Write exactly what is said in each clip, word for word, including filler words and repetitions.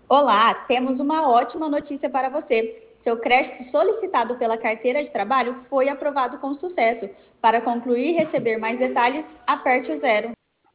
Olá, temos uma ótima notícia para você. Seu crédito solicitado pela carteira de trabalho foi aprovado com sucesso. Para concluir e receber mais detalhes, aperte o zero.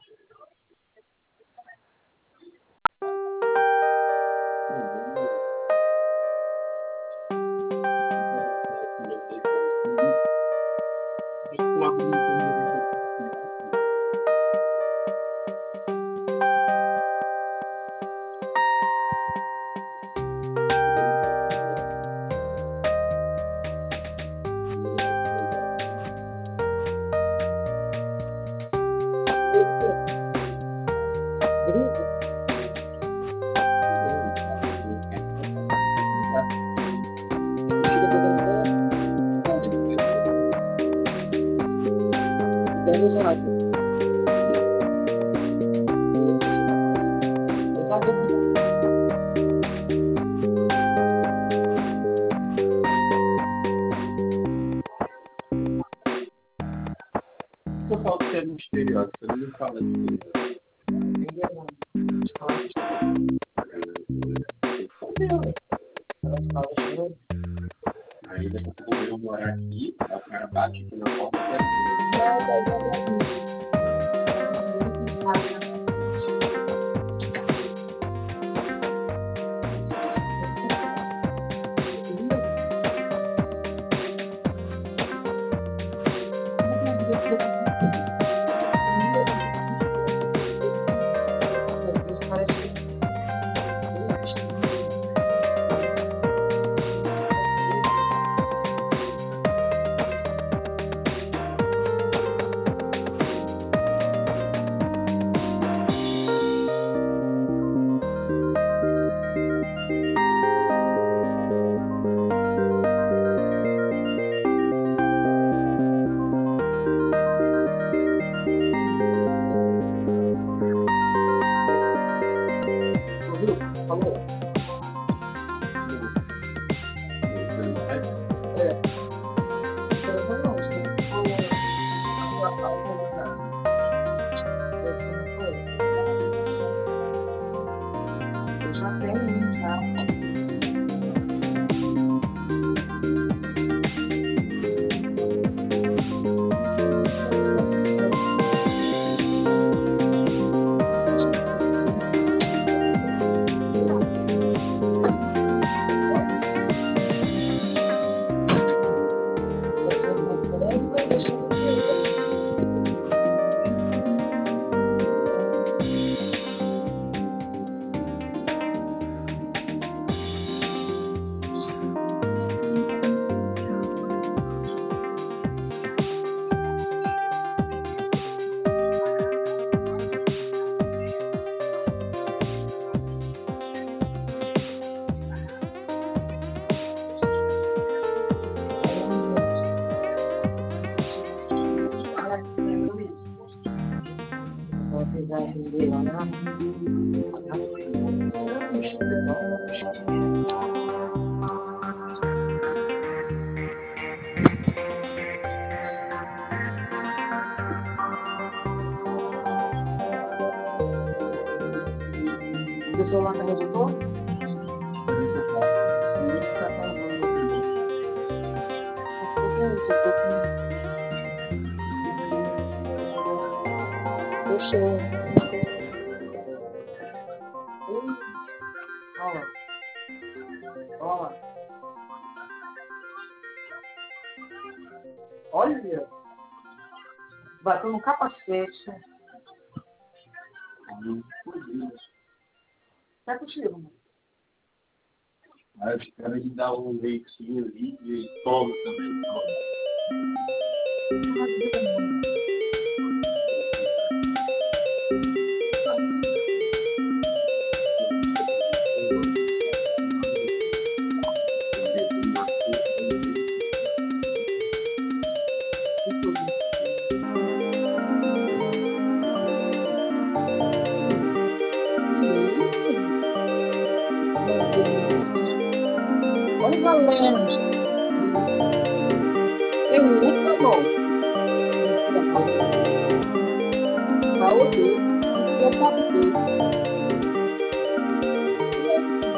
Eu falo que é misterioso, você não fala de misterioso. Aí daqui a pouco eu vou morar aqui, a cara bate aqui na porta O celular tá registrou? Fechou. Olha. Olha. Olha. Bateu no capacete. Tá contigo, mano. Aí os caras me dão um leitinho ali e toma também. Olha os alunos. É muito bom. Saúde. Eu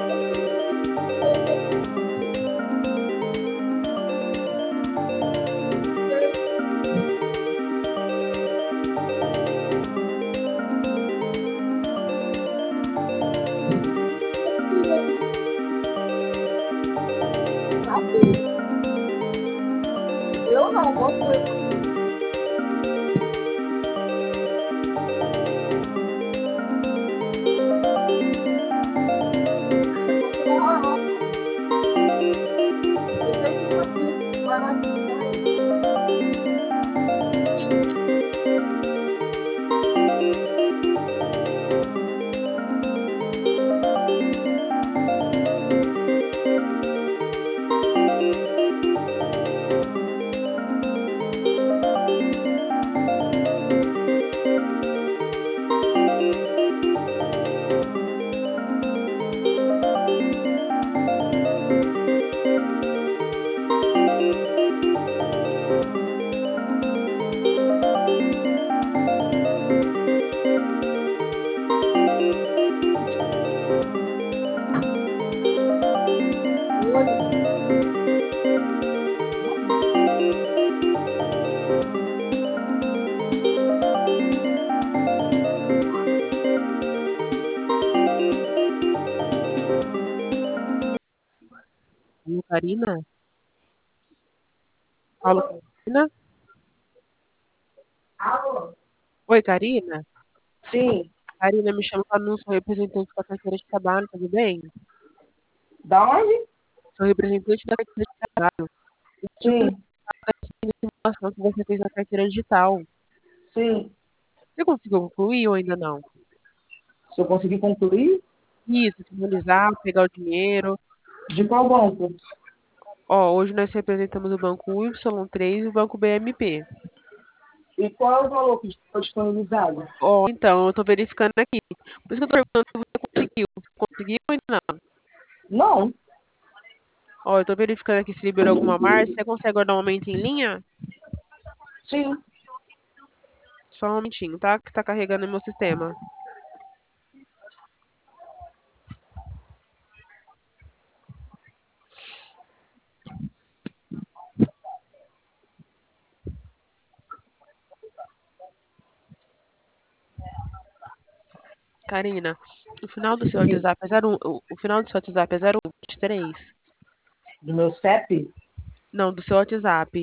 Karina? Falo com a Karina? Alô? Oi, Karina? Sim. Karina, me chama para não sou representante da carteira de trabalho, tudo bem? Da onde? Sou representante da carteira de trabalho. Sim. A informação que você fez na carteira digital. Sim. Você conseguiu concluir ou ainda não? Se eu conseguir concluir, Isso, finalizar, pegar o dinheiro. de qual banco? Ó, hoje nós representamos o banco Y três e o banco B M P. E qual é o valor que foi disponibilizado? Ó, então, eu tô verificando aqui. Por isso que eu tô perguntando se você conseguiu. Conseguiu ou ainda não? Não. Ó, eu tô verificando aqui se liberou alguma margem. Você consegue guardar um momento em linha? Sim. Só um momentinho, tá? Que tá carregando no meu sistema. Karina, o final do seu WhatsApp é zero um, o, o final do seu WhatsApp é zero um vinte e três? Do meu C E P? Não, do seu WhatsApp.